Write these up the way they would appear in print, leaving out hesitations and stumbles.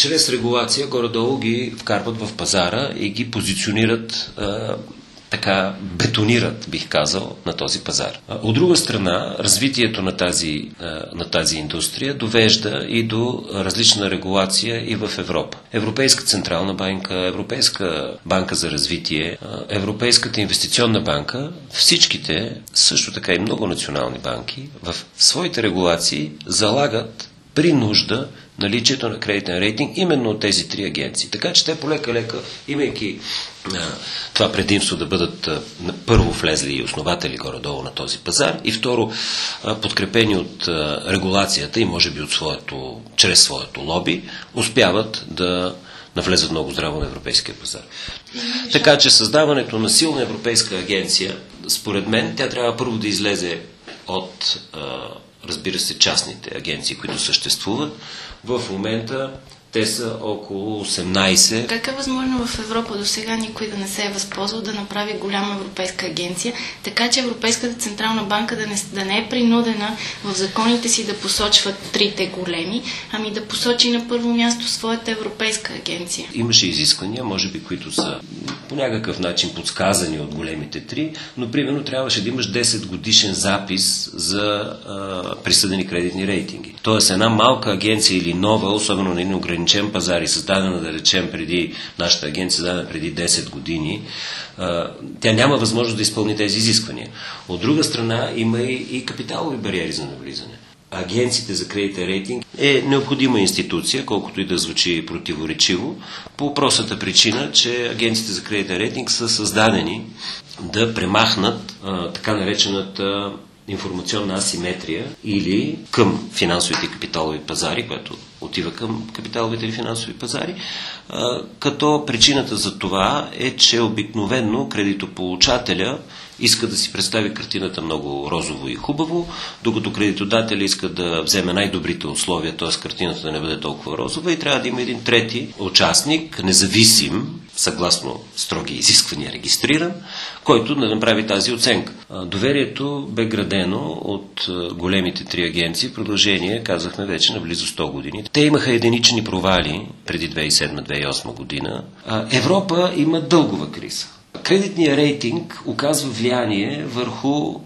чрез регулация горе-долу ги вкарват в пазара и ги позиционират, така бетонират, бих казал, на този пазар. От друга страна, развитието на тази индустрия довежда и до различна регулация и в Европа. Европейска централна банка, Европейска банка за развитие, Европейската инвестиционна банка, всичките, също така и много национални банки, в своите регулации залагат при нужда наличието на кредитен рейтинг именно от тези три агенции. Така че те полека-лека, имайки това предимство да бъдат първо влезли и основатели горе-долу на този пазар и второ подкрепени от регулацията и може би чрез своето лоби, успяват да навлезат много здраво на европейския пазар. Така че създаването на силна европейска агенция, според мен, тя трябва първо да излезе от разбира се, частните агенции, които съществуват. В момента те са около 18. Как е възможно в Европа до сега никой да не се е възползвал да направи голяма европейска агенция, така че Европейската централна банка да не е принудена в законите си да посочва трите големи, ами да посочи на първо място своята европейска агенция? Имаше изисквания, може би, които са по някакъв начин подсказани от големите три, но примерно трябваше да имаш 10 годишен запис за присъдени кредитни рейтинги. Тоест една малка агенция или нова, особено на един ограничен пазар и създадена, да речем, нашата агенция създадена преди 10 години, тя няма възможност да изпълни тези изисквания. От друга страна има и капиталови бариери за навлизане. Агенциите за кредитен рейтинг е необходима институция, колкото и да звучи противоречиво, по простата причина, че агенциите за кредитен рейтинг са създадени да премахнат така наречената информационна асиметрия или към финансовите капиталови пазари, което отива към капиталовите или финансови пазари, като причината за това е, че обикновенно кредитополучателя иска да си представи картината много розово и хубаво, докато кредитодателя иска да вземе най-добрите условия, т.е. картината да не бъде толкова розова и трябва да има един трети участник, независим, съгласно строги изисквания регистриран, който да направи тази оценка. Доверието бе градено от големите три агенции в продължение, казахме вече, на близо 100 години. Те имаха единични провали преди 2007-2008 година. Европа има дългова криза. Кредитният рейтинг оказва влияние върху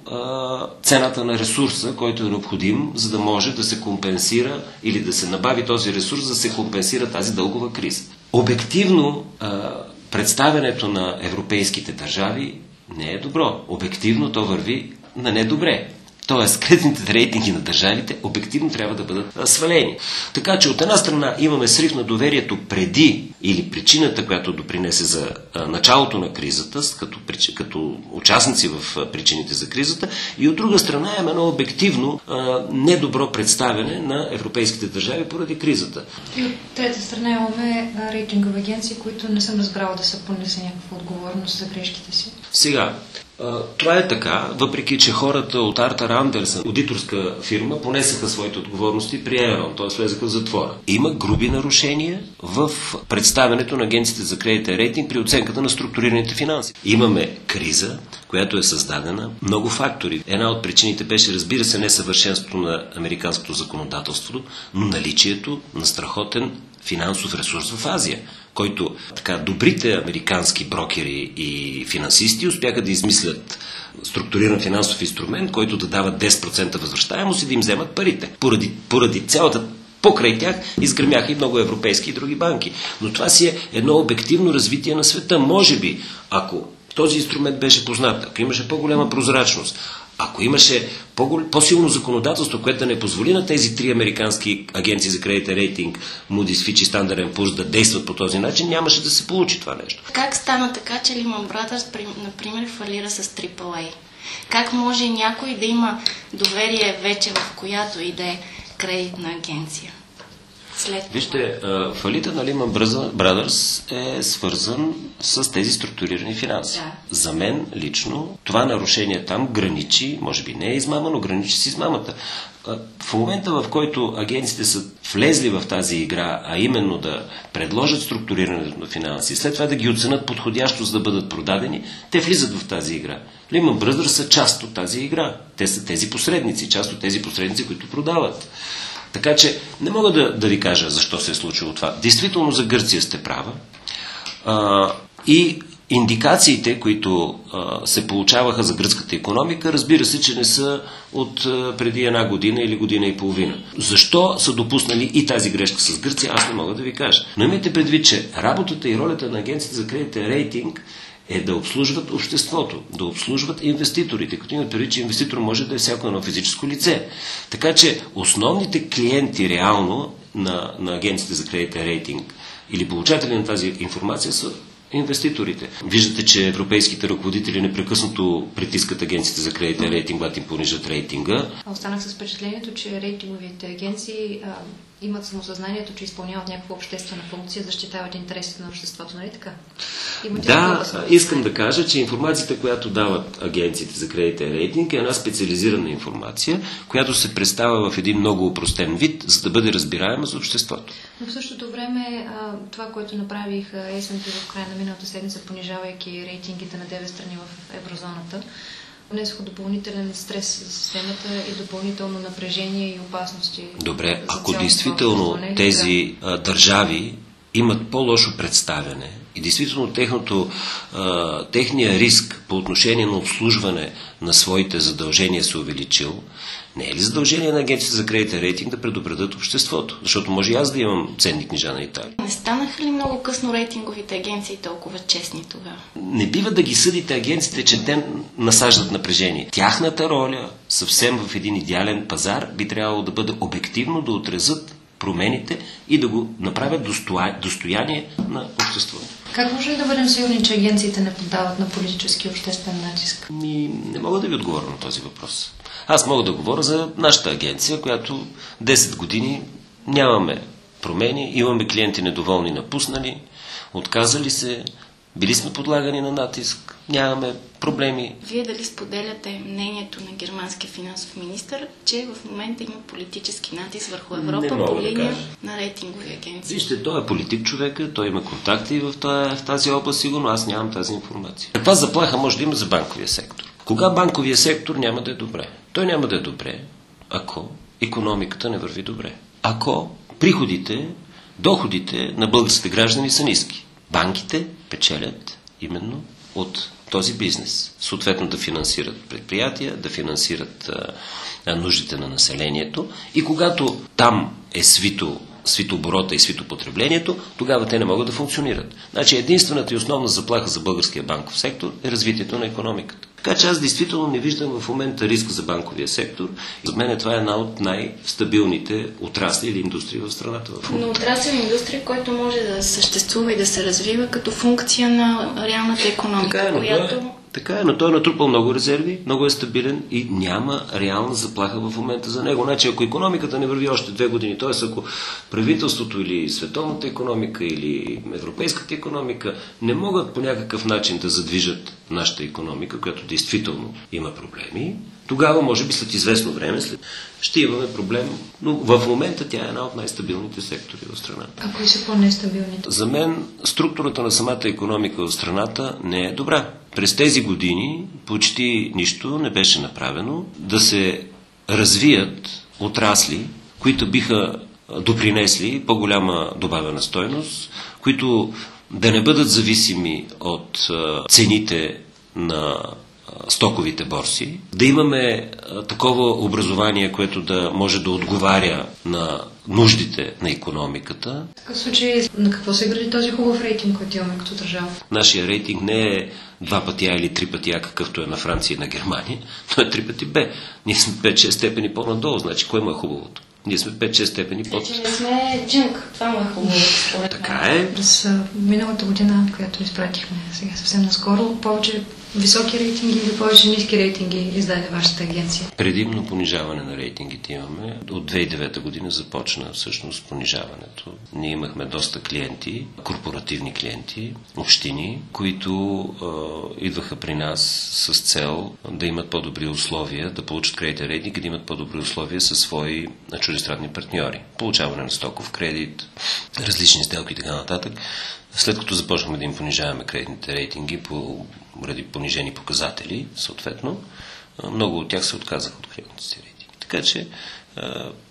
цената на ресурса, който е необходим, за да може да се компенсира или да се набави този ресурс, за да се компенсира тази дългова криза. Обективно представянето на европейските държави не е добро. Обективно то върви на недобре. Тоест, кредитните рейтинги на държавите обективно трябва да бъдат свалени. Така че от една страна имаме срив на доверието преди или причината, която допринесе за началото на кризата, като участници в причините за кризата, и от друга страна имаме едно обективно недобро представяне на европейските държави поради кризата. И от трета страна имаме рейтингови агенции, които не съм разбрала да са понесли някаква отговорност за грешките си. Сега, това е така, въпреки че хората от Артър Андерсън, аудиторска фирма, понесаха своите отговорности при Ерон, т.е. влезаха в затвора. Има груби нарушения в представянето на агенциите за кредитен рейтинг при оценката на структурираните финанси. Имаме криза, която е създадена много фактори. Една от причините беше, разбира се, несъвършенството на американското законодателство, но наличието на страхотен финансов ресурс в Азия, който така добрите американски брокери и финансисти успяха да измислят структуриран финансов инструмент, който да дава 10% възвръщаемост и да им вземат парите. Поради цялата покрай тях изгърмяха и много европейски и други банки. Но това си е едно обективно развитие на света. Може би, ако този инструмент беше познат, ако имаше по-голяма прозрачност, ако имаше по-силно законодателство, което да не позволи на тези три американски агенции за кредитен рейтинг, Moody's, Fitch и Standard & Poor's да действат по този начин, нямаше да се получи това нещо. Как стана така, че Lehman Brothers, например, фалира с AAA? Как може някой да има доверие вече в която и да е кредитна агенция? Вижте, фалита на Lehman Brothers е свързан с тези структурирани финанси. Да. За мен лично това нарушение там граничи, може би не е измама, но граничи с измамата. В момента, в който агенциите са влезли в тази игра, а именно да предложат структурирането на финанси, след това да ги оценят подходящо, за да бъдат продадени, те влизат в тази игра. Lehman Brothers са част от тази игра. Те са тези посредници, част от тези посредници, които продават. Така че не мога да ви кажа защо се е случило това. Действително за Гърция сте права. И индикациите, които се получаваха за гръцката икономика, разбира се, че не са от преди една година или година и половина. Защо са допуснали и тази грешка с Гърция, аз не мога да ви кажа. Но имайте предвид, че работата и ролята на агенцията за кредитен рейтинг е да обслужват обществото, да обслужват инвеститорите, като имат предвид, че инвеститор може да е всяко едно физическо лице. Така че основните клиенти реално на агенцията за кредитен рейтинг или получатели на тази информация са инвеститорите. Виждате, че европейските ръководители непрекъснато притискат агенциите за кредитен рейтинг, когато им понижат рейтинга. Останах с впечатлението, че рейтинговите агенции имат самосъзнанието, че изпълняват някаква обществена функция, защитават интересите на обществото, нали така? Искам да кажа, че информацията, която дават агенциите за кредитен рейтинг, е една специализирана информация, която се представя в един много упростен вид, за да бъде разбираема за обществото. Но в същото време това, което направих S&P в края на миналата седмица, понижавайки рейтингите на 9 страни в еврозоната, внесоха допълнителен стрес за системата и допълнително напрежение и опасности. Добре, ако действително тези държави имат по-лошо представяне и действително техния риск по отношение на обслужване на своите задължения се увеличил, не е ли задължение на агенцията за кредитен рейтинг да предупредят обществото? Защото може и аз да имам ценни книжа на Италия. Не станаха ли много късно рейтинговите агенции толкова честни тогава? Не бива да ги съдите агенциите, че те насаждат напрежение. Тяхната роля, съвсем в един идеален пазар, би трябвало да бъде обективно да отрезат промените и да го направят достояние на обществото. Как може да бъдем сигурни, че агенциите не поддават на политически и обществен натиск? Не мога да ви отговоря на този въпрос. Аз мога да говоря за нашата агенция, която 10 години нямаме промени, имаме клиенти недоволни, напуснали, отказали се, били сме подлагани на натиск, нямаме проблеми. Вие дали споделяте мнението на германския финансов министър, че в момента има политически натиск върху Европа по линия на рейтингови агенции? Вижте, той е политик човека, той има контакти в тази област, сигурно аз нямам тази информация. Каква заплаха може да има за банковия сектор? Кога банковия сектор няма да е добре? Той няма да е добре, ако икономиката не върви добре. Ако приходите, доходите на българските граждани са ниски. Банките печелят именно от този бизнес. Съответно да финансират предприятия, да финансират нуждите на населението и когато там е свито оборота и свито потреблението, тогава те не могат да функционират. Значи единствената и основна заплаха за българския банков сектор е развитието на икономиката. Така че аз действително не виждам в момента риск за банковия сектор. За мен това е една от най-стабилните отрасли или индустрии в страната. Но отрасъл индустрия, който може да съществува и да се развива като функция на реалната икономика, Така е, но той е натрупал много резерви, много е стабилен и няма реална заплаха в момента за него. Значи, ако икономиката не върви още 2 години, т.е. ако правителството или световната икономика или европейската икономика не могат по някакъв начин да задвижат нашата икономика, която действително има проблеми, тогава, може би след известно време, ще имаме проблем. Но в момента тя е една от най-стабилните сектори в страната. А кои са по-нестабилните? За мен структурата на самата икономика в страната не е добра. През тези години почти нищо не беше направено да се развият отрасли, които биха допринесли по-голяма добавена стойност, които да не бъдат зависими от цените на стоковите борси, да имаме такова образование, което да може да отговаря на нуждите на икономиката. В такъв случай, на какво се гради този хубав рейтинг, който имаме като държава? Нашия рейтинг не е 2 пъти А или 3 пъти А, какъвто е на Франция и на Германия, но е 3 пъти Б. Ние сме 5-6 степени по-надолу, значи кое му е хубавото? Ние сме 5-6 степени под. Значи не сме джънк, това му е хубаво. Така е. През миналата година, която изпратихме сега съвсем наскоро, повече високи рейтинги или повече ниски рейтинги издаде вашата агенция? Предимно понижаване на рейтингите имаме. От 2009 година започна всъщност понижаването. Ние имахме доста клиенти, корпоративни клиенти, общини, които идваха при нас с цел да имат по-добри условия, да получат кредитен рейтинг и да имат по-добри условия със свои чуждестранни партньори. Получаване на стоков кредит, различни сделки и така нататък. След като започнахме да им понижаваме кредитните рейтинги поради понижени показатели, съответно, много от тях се отказаха от кредитните рейтинги. Така че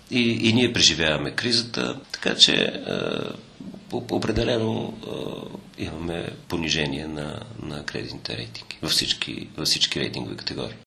и ние преживяваме кризата, така че определено имаме понижение на кредитните рейтинги във всички рейтингови категории.